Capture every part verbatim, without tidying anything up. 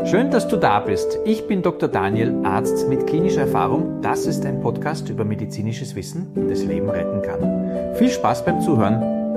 Schön, dass du da bist. Ich bin Doktor Daniel, Arzt mit klinischer Erfahrung. Das ist ein Podcast über medizinisches Wissen, das Leben retten kann. Viel Spaß beim Zuhören.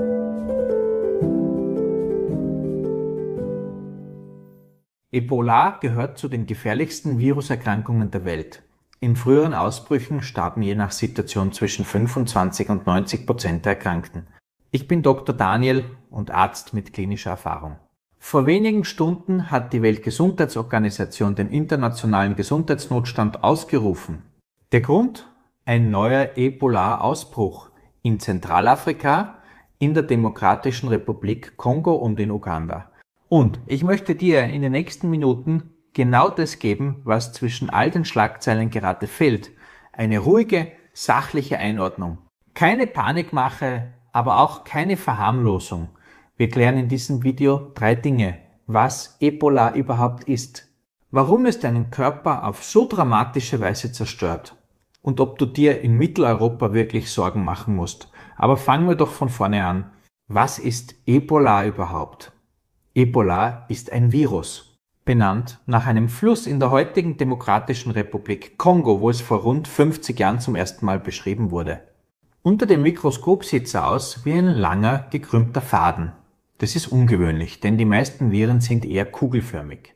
Ebola gehört zu den gefährlichsten Viruserkrankungen der Welt. In früheren Ausbrüchen starben je nach Situation zwischen fünfundzwanzig und neunzig Prozent der Erkrankten. Ich bin Doktor Daniel und Arzt mit klinischer Erfahrung. Vor wenigen Stunden hat die Weltgesundheitsorganisation den internationalen Gesundheitsnotstand ausgerufen. Der Grund? Ein neuer Ebola-Ausbruch in Zentralafrika, in der Demokratischen Republik Kongo und in Uganda. Und ich möchte dir in den nächsten Minuten genau das geben, was zwischen all den Schlagzeilen gerade fehlt. Eine ruhige, sachliche Einordnung. Keine Panikmache, aber auch keine Verharmlosung. Wir klären in diesem Video drei Dinge. Was Ebola überhaupt ist, warum es deinen Körper auf so dramatische Weise zerstört und ob du dir in Mitteleuropa wirklich Sorgen machen musst. Aber fangen wir doch von vorne an. Was ist Ebola überhaupt? Ebola ist ein Virus, benannt nach einem Fluss in der heutigen Demokratischen Republik Kongo, wo es vor rund fünfzig Jahren zum ersten Mal beschrieben wurde. Unter dem Mikroskop sieht es aus wie ein langer, gekrümmter Faden. Das ist ungewöhnlich, denn die meisten Viren sind eher kugelförmig.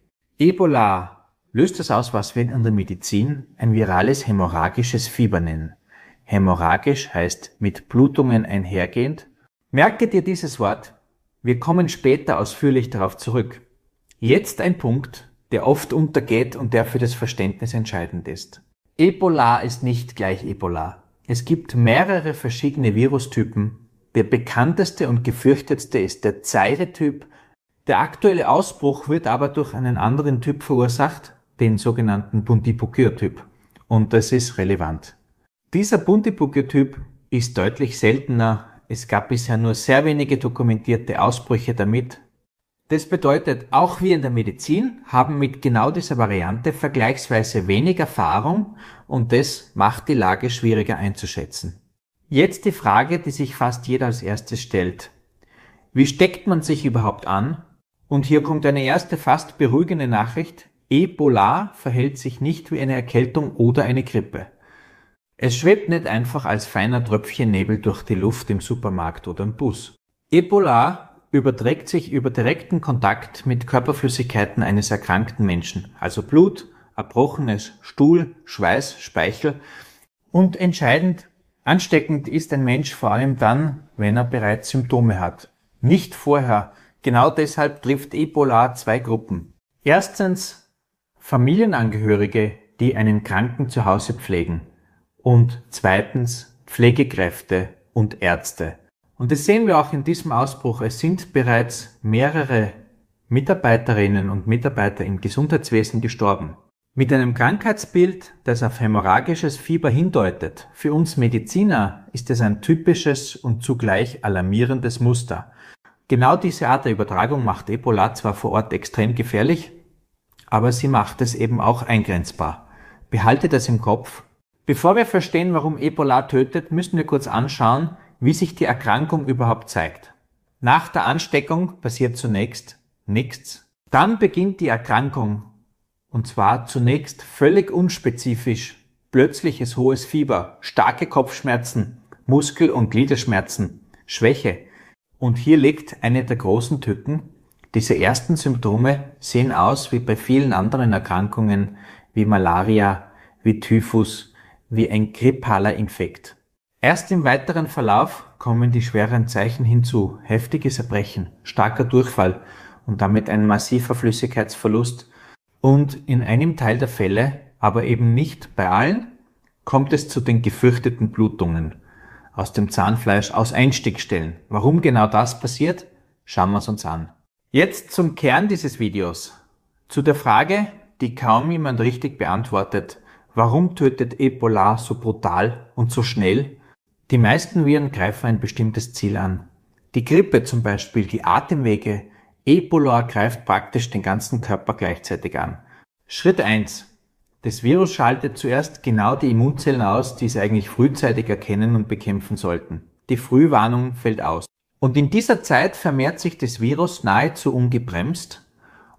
Ebola löst das aus, was wir in der Medizin ein virales hämorrhagisches Fieber nennen. Hämorrhagisch heißt mit Blutungen einhergehend. Merke dir dieses Wort, wir kommen später ausführlich darauf zurück. Jetzt ein Punkt, der oft untergeht und der für das Verständnis entscheidend ist. Ebola ist nicht gleich Ebola. Es gibt mehrere verschiedene Virustypen. Der bekannteste und gefürchtetste ist der Zaire-Typ. Der aktuelle Ausbruch wird aber durch einen anderen Typ verursacht, den sogenannten Bundibugyo-Typ. Und das ist relevant. Dieser Bundibugyo-Typ ist deutlich seltener. Es gab bisher nur sehr wenige dokumentierte Ausbrüche damit. Das bedeutet, auch wir in der Medizin haben mit genau dieser Variante vergleichsweise wenig Erfahrung und das macht die Lage schwieriger einzuschätzen. Jetzt die Frage, die sich fast jeder als erstes stellt. Wie steckt man sich überhaupt an? Und hier kommt eine erste fast beruhigende Nachricht. Ebola verhält sich nicht wie eine Erkältung oder eine Grippe. Es schwebt nicht einfach als feiner Tröpfchen Nebel durch die Luft im Supermarkt oder im Bus. Ebola überträgt sich über direkten Kontakt mit Körperflüssigkeiten eines erkrankten Menschen, also Blut, erbrochenes Stuhl, Schweiß, Speichel und entscheidend, ansteckend ist ein Mensch vor allem dann, wenn er bereits Symptome hat. Nicht vorher. Genau deshalb trifft Ebola zwei Gruppen. Erstens Familienangehörige, die einen Kranken zu Hause pflegen. Und zweitens Pflegekräfte und Ärzte. Und das sehen wir auch in diesem Ausbruch. Es sind bereits mehrere Mitarbeiterinnen und Mitarbeiter im Gesundheitswesen gestorben. Mit einem Krankheitsbild, das auf hämorrhagisches Fieber hindeutet. Für uns Mediziner ist es ein typisches und zugleich alarmierendes Muster. Genau diese Art der Übertragung macht Ebola zwar vor Ort extrem gefährlich, aber sie macht es eben auch eingrenzbar. Behalte das im Kopf. Bevor wir verstehen, warum Ebola tötet, müssen wir kurz anschauen, wie sich die Erkrankung überhaupt zeigt. Nach der Ansteckung passiert zunächst nichts. Dann beginnt die Erkrankung. Und zwar zunächst völlig unspezifisch, plötzliches hohes Fieber, starke Kopfschmerzen, Muskel- und Gliederschmerzen, Schwäche. Und hier liegt eine der großen Tücken. Diese ersten Symptome sehen aus wie bei vielen anderen Erkrankungen, wie Malaria, wie Typhus, wie ein grippaler Infekt. Erst im weiteren Verlauf kommen die schweren Zeichen hinzu, heftiges Erbrechen, starker Durchfall und damit ein massiver Flüssigkeitsverlust. Und in einem Teil der Fälle, aber eben nicht bei allen, kommt es zu den gefürchteten Blutungen aus dem Zahnfleisch, aus Einstichstellen. Warum genau das passiert, schauen wir es uns an. Jetzt zum Kern dieses Videos. Zu der Frage, die kaum jemand richtig beantwortet. Warum tötet Ebola so brutal und so schnell? Die meisten Viren greifen ein bestimmtes Ziel an. Die Grippe zum Beispiel, die Atemwege. Ebola greift praktisch den ganzen Körper gleichzeitig an. Schritt eins. Das Virus schaltet zuerst genau die Immunzellen aus, die es eigentlich frühzeitig erkennen und bekämpfen sollten. Die Frühwarnung fällt aus. Und in dieser Zeit vermehrt sich das Virus nahezu ungebremst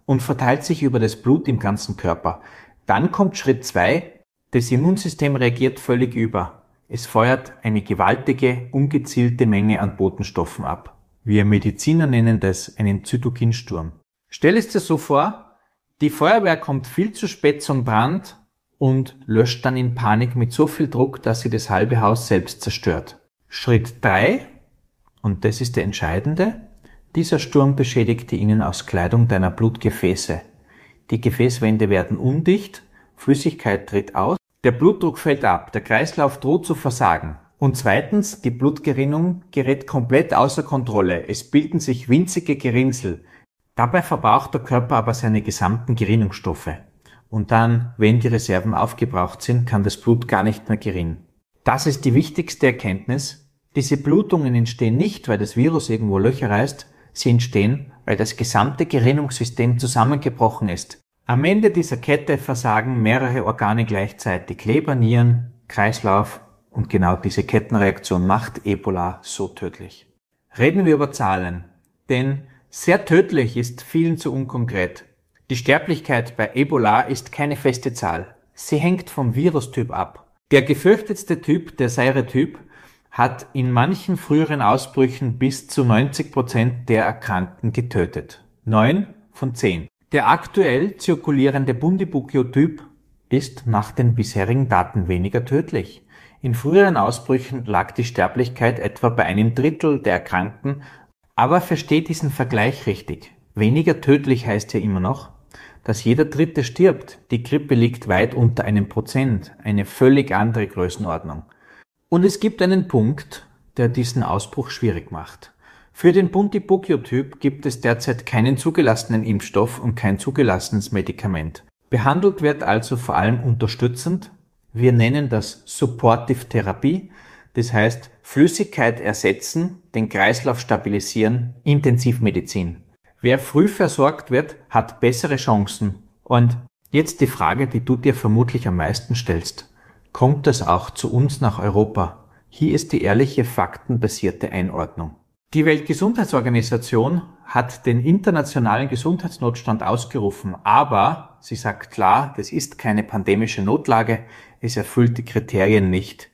und verteilt sich über das Blut im ganzen Körper. Dann kommt Schritt zwei. Das Immunsystem reagiert völlig über. Es feuert eine gewaltige, ungezielte Menge an Botenstoffen ab. Wir Mediziner nennen das einen Zytokinsturm. Stell es dir so vor, die Feuerwehr kommt viel zu spät zum Brand und löscht dann in Panik mit so viel Druck, dass sie das halbe Haus selbst zerstört. Schritt drei, und das ist der entscheidende, dieser Sturm beschädigt die Innenauskleidung deiner Blutgefäße. Die Gefäßwände werden undicht, Flüssigkeit tritt aus, der Blutdruck fällt ab, der Kreislauf droht zu versagen. Und zweitens, die Blutgerinnung gerät komplett außer Kontrolle. Es bilden sich winzige Gerinnsel. Dabei verbraucht der Körper aber seine gesamten Gerinnungsstoffe. Und dann, wenn die Reserven aufgebraucht sind, kann das Blut gar nicht mehr gerinnen. Das ist die wichtigste Erkenntnis. Diese Blutungen entstehen nicht, weil das Virus irgendwo Löcher reißt. Sie entstehen, weil das gesamte Gerinnungssystem zusammengebrochen ist. Am Ende dieser Kette versagen mehrere Organe gleichzeitig. Leber, Nieren, Kreislauf. Und genau diese Kettenreaktion macht Ebola so tödlich. Reden wir über Zahlen. Denn sehr tödlich ist vielen zu unkonkret. Die Sterblichkeit bei Ebola ist keine feste Zahl. Sie hängt vom Virustyp ab. Der gefürchtetste Typ, der Seiretyp, hat in manchen früheren Ausbrüchen bis zu neunzig Prozent der Erkrankten getötet. Neun von zehn. Der aktuell zirkulierende Bundibugyo-Typ ist nach den bisherigen Daten weniger tödlich. In früheren Ausbrüchen lag die Sterblichkeit etwa bei einem Drittel der Erkrankten, aber versteht diesen Vergleich richtig. Weniger tödlich heißt ja immer noch, dass jeder Dritte stirbt. Die Grippe liegt weit unter einem Prozent, eine völlig andere Größenordnung. Und es gibt einen Punkt, der diesen Ausbruch schwierig macht. Für den Bundibugyo-Typ gibt es derzeit keinen zugelassenen Impfstoff und kein zugelassenes Medikament. Behandelt wird also vor allem unterstützend. Wir nennen das Supportive Therapie, das heißt Flüssigkeit ersetzen, den Kreislauf stabilisieren, Intensivmedizin. Wer früh versorgt wird, hat bessere Chancen. Und jetzt die Frage, die du dir vermutlich am meisten stellst. Kommt es auch zu uns nach Europa? Hier ist die ehrliche, faktenbasierte Einordnung. Die Weltgesundheitsorganisation hat den internationalen Gesundheitsnotstand ausgerufen, aber sie sagt klar, das ist keine pandemische Notlage, es erfüllt die Kriterien nicht.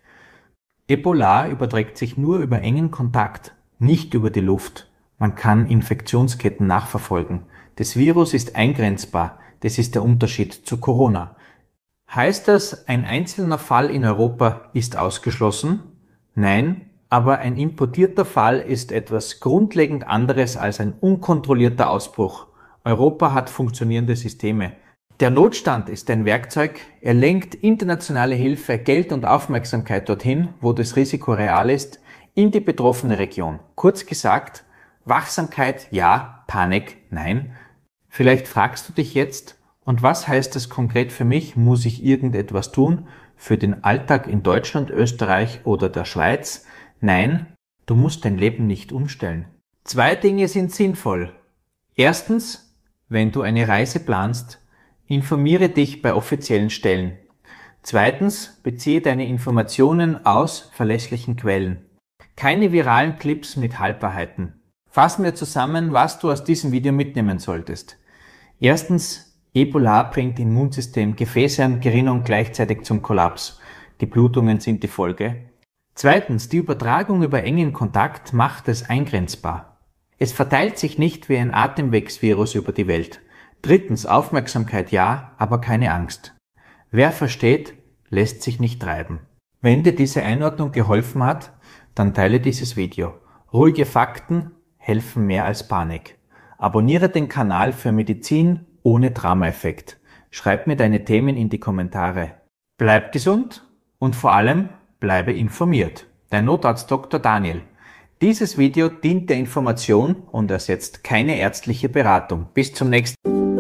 Ebola überträgt sich nur über engen Kontakt, nicht über die Luft. Man kann Infektionsketten nachverfolgen. Das Virus ist eingrenzbar, das ist der Unterschied zu Corona. Heißt das, ein einzelner Fall in Europa ist ausgeschlossen? Nein. Aber ein importierter Fall ist etwas grundlegend anderes als ein unkontrollierter Ausbruch. Europa hat funktionierende Systeme. Der Notstand ist ein Werkzeug, er lenkt internationale Hilfe, Geld und Aufmerksamkeit dorthin, wo das Risiko real ist, in die betroffene Region. Kurz gesagt, Wachsamkeit ja, Panik nein. Vielleicht fragst du dich jetzt, und was heißt das konkret für mich? Muss ich irgendetwas tun für den Alltag in Deutschland, Österreich oder der Schweiz? Nein, du musst dein Leben nicht umstellen. Zwei Dinge sind sinnvoll. Erstens, wenn du eine Reise planst, informiere dich bei offiziellen Stellen. Zweitens, beziehe deine Informationen aus verlässlichen Quellen. Keine viralen Clips mit Halbwahrheiten. Fassen wir zusammen, was du aus diesem Video mitnehmen solltest. Erstens, Ebola bringt Immunsystem, Gefäße und Gerinnung gleichzeitig zum Kollaps. Die Blutungen sind die Folge. Zweitens, die Übertragung über engen Kontakt macht es eingrenzbar. Es verteilt sich nicht wie ein Atemwegsvirus über die Welt. Drittens, Aufmerksamkeit ja, aber keine Angst. Wer versteht, lässt sich nicht treiben. Wenn dir diese Einordnung geholfen hat, dann teile dieses Video. Ruhige Fakten helfen mehr als Panik. Abonniere den Kanal für Medizin ohne Dramaeffekt. Schreib mir deine Themen in die Kommentare. Bleib gesund und vor allem bleibe informiert. Dein Notarzt Doktor Daniel. Dieses Video dient der Information und ersetzt keine ärztliche Beratung. Bis zum nächsten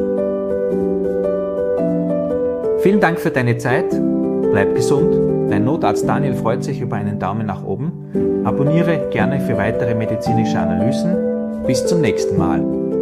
Mal. Vielen Dank für deine Zeit. Bleib gesund. Dein Notarzt Daniel freut sich über einen Daumen nach oben. Abonniere gerne für weitere medizinische Analysen. Bis zum nächsten Mal.